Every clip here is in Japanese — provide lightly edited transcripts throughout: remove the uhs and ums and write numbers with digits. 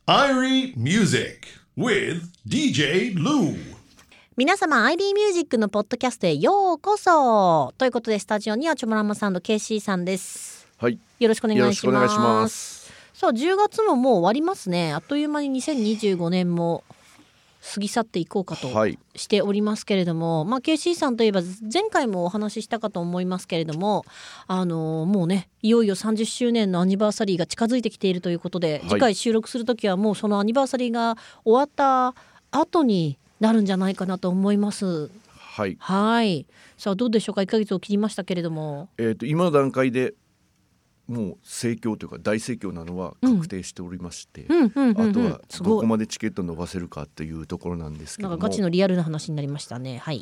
Irie Music with DJ Lou。 皆様、アイリーミュージックのポッドキャストへようこそということで、スタジオにはチョモランマさんと KC さんです。 はい、 よろしくお願いします。 よろしくお願いします。 さあ、10月ももう終わりますね。あっという間に2025年も過ぎ去っていこうかとしておりますけれども、KC さんといえば前回もお話ししたかと思いますけれども、もうね、いよいよ30周年のアニバーサリーが近づいてきているということで、次回収録するときはもうそのアニバーサリーが終わった後になるんじゃないかなと思います。 はい。 さあ、どうでしょうか。1ヶ月を切りましたけれども、 今の段階でもう盛況というか大盛況なのは確定しておりまして、あとはどこまでチケット伸ばせるかっていうところなんですけども、 なんかガチのリアルな話になりましたね。はい、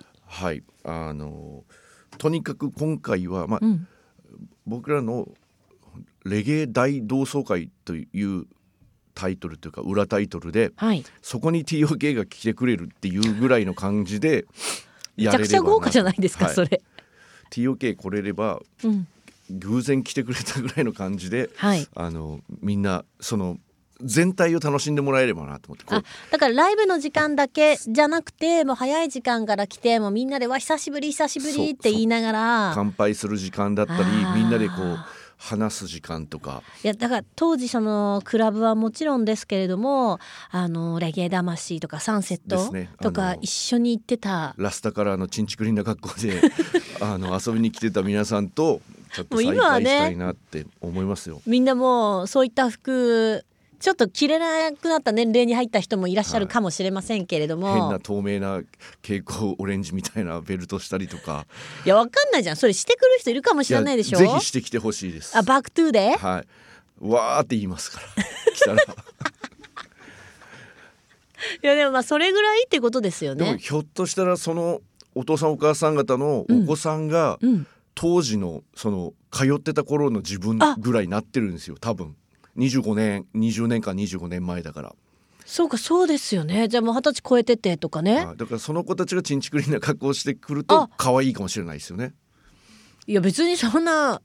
とにかく今回は、僕らのレゲエ大同窓会というタイトルというか裏タイトルで、そこに TOK が来てくれるっていうぐらいの感じでやれればな。めちゃくちゃ豪華じゃないですか、それ。 TOK 来れれば、偶然来てくれたぐらいの感じで、みんなその全体を楽しんでもらえればなと思って。 だからライブの時間だけじゃなくて、もう早い時間から来て、もうみんなでわ久しぶり久しぶりって言いながら乾杯する時間だったり、みんなでこう話す時間とか。 いや、だから当時そのクラブはもちろんですけれども、レゲエ魂とかサンセットとか一緒に行ってた、 ラスタカラーのチンチクリンな格好で遊びに来てた皆さんとちょっと再会したいなって思いますよ。 みんなもうそういった服ちょっと着れなくなった年齢に入った人もいらっしゃるかもしれませんけれども、 変な透明な蛍光オレンジみたいなベルトしたりとか。 いや、わかんないじゃん、それしてくる人いるかもしれないでしょ。 ぜひしてきてほしいです。 バックトゥーで、 わーって言いますから来たらいや、でもそれぐらいってことですよね。 でもひょっとしたらそのお父さんお母さん方のお子さんが、当時のその通ってた頃の自分ぐらいになってるんですよ、多分。20年間25年前だから。 そうか、そうですよね。じゃあもう20歳超えててとかね。 だからその子たちがチンチクリンな格好をしてくると可愛いかもしれないですよね。 いや、別にそんな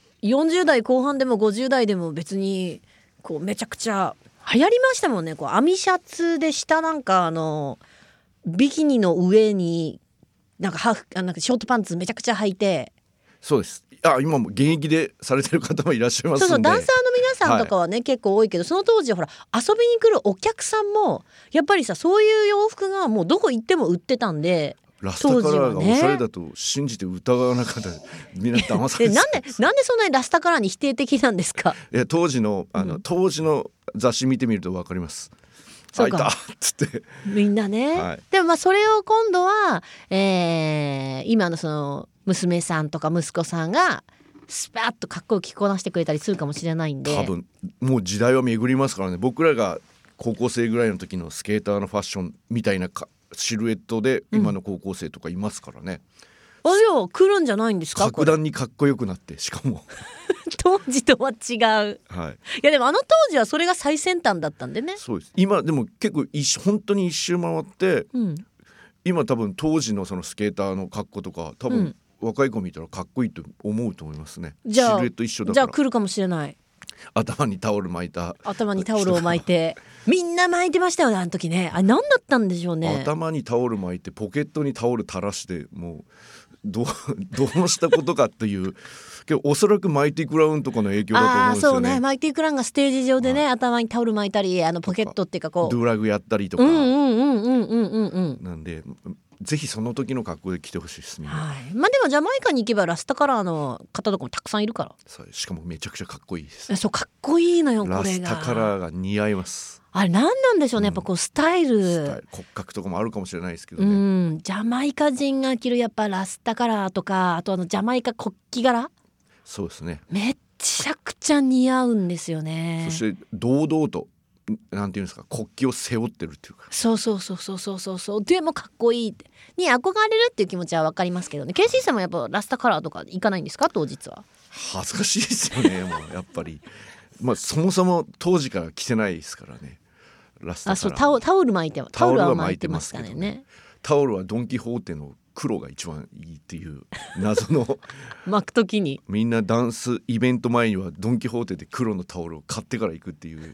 40代後半でも50代でも別にこうめちゃくちゃ流行りましたもんね。こう網シャツで下なんかビキニの上になんかなんかショートパンツめちゃくちゃ履いて。 そうです。今も現役でされてる方もいらっしゃいますんで。 そうダンサーの皆さんとかはね、結構多いけど、その当時ほら遊びに来るお客さんもやっぱりさ、そういう洋服がもうどこ行っても売ってたんで、 ラスタカラーがおしゃれだと信じて疑わなかったみんな騙されてなんでそんなにラスタカラーに否定的なんですか。 当時の雑誌見てみると分かります。 そうか、 開いたっつってみんなね、でもそれを今度は、今のその娘さんとか息子さんがスパッとかっこよく着こなしてくれたりするかもしれないんで、 多分もう時代は巡りますからね。僕らが高校生ぐらいの時のスケーターのファッションみたいなシルエットで今の高校生とかいますからね。 じゃあ来るんじゃないんですか。 格段にかっこよくなって、しかも当時とは違う、いやでも当時はそれが最先端だったんでね。 そうです。今でも結構本当に一周回って、今多分当時のそのスケーターの格好とか多分、若い子見たらかっこいいと思うと思いますね。シルエット一緒だから。 じゃあ来るかもしれない。 頭にタオルを巻いてみんな巻いてましたよね、あの時ね。何だったんでしょうね。 頭にタオル巻いてポケットにタオル垂らして、もうどうしたことかっていうけど、おそらくマイティクラウンとかの影響だと思うんですよね。 そうね、マイティクラウンがステージ上でね、頭にタオル巻いたり、ポケットっていうかこうドゥラグやったりとか、なんでぜひその時の格好で来てほしいですね。 でもジャマイカに行けばラスタカラーの方とかもたくさんいるから。 しかもめちゃくちゃかっこいいです。 そうかっこいいのよ、これが。 ラスタカラーが似合います。 あれ何なんでしょうね、やっぱこうスタイル骨格とかもあるかもしれないですけどね。 ジャマイカ人が着るやっぱラスタカラーとか、あとジャマイカ国旗柄、 そうですね、 めちゃくちゃ似合うんですよね。 そして堂々となんていうんですか、国旗を背負ってるっていうか。 そうでもかっこいいってに憧れるっていう気持ちは分かりますけどね。KC さんもやっぱラスタカラーとか行かないんですか、当日は。 恥ずかしいですよねもうやっぱりそもそも当時から着てないですからね、ラスタカラー。 タオル巻いてタオルは巻いてますかけどね。 タオルはドン・キホーテの黒が一番いいっていう謎の巻くときにみんなダンスイベント前にはドン・キホーテで黒のタオルを買ってから行くっていう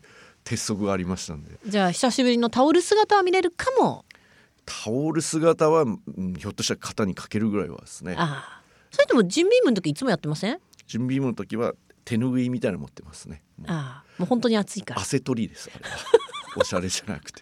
鉄則がありましたんで。 じゃあ久しぶりのタオル姿は見れるかも。 タオル姿は、ひょっとしたら肩にかけるぐらいはですね。 それともジンビームの時いつもやってません？ ジンビームの時は手拭いみたいなの持ってますね。 もう本当に暑いから汗取りです。あれはおしゃれじゃなくて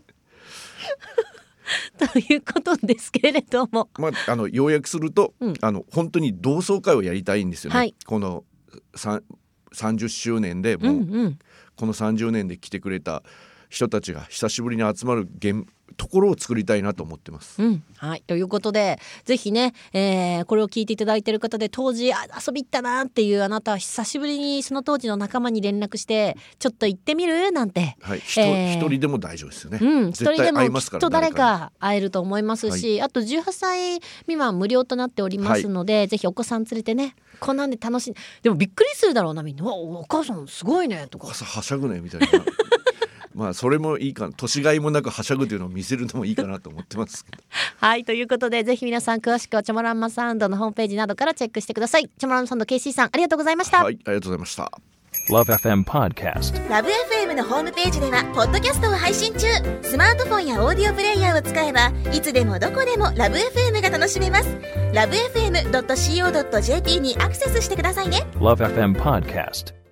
ということですけれども、 要約すると、本当に同窓会をやりたいんですよね、はい、この30周年でもう、この30年で来てくれた人たちが久しぶりに集まるところを作りたいなと思ってます、 はい、ということでぜひね、これを聞いていただいている方で当時遊び行ったなっていうあなたは久しぶりにその当時の仲間に連絡してちょっと行ってみるなんて、 はい、一人でも大丈夫ですよね、 一人でもきっと誰か会えると思いますし、あと18歳未満無料となっておりますので、ぜひお子さん連れてねこんなんで楽しい。でもびっくりするだろうなみんな。お母さんすごいねとか、 お母さんはしゃぐねみたいなそれもいいかな、年がいもなくはしゃぐというのを見せるのもいいかなと思ってますけどはい、ということでぜひ皆さん詳しくはチョモランマサウンドのホームページなどからチェックしてください。チョモランマサウンド KC さんありがとうございました。 はい、ありがとうございました。 LoveFM Podcast LoveFM のホームページではポッドキャストを配信中。スマートフォンやオーディオプレイヤーを使えばいつでもどこでも LoveFM が楽しめます。 LoveFM.co.jp にアクセスしてくださいね。 LoveFM Podcast